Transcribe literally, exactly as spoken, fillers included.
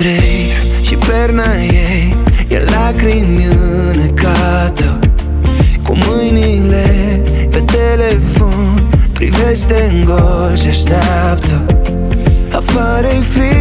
trei și perna ei e lacrimi înecată. Cu mâinile pe telefon privește în gol și așteaptă. Afară-i frig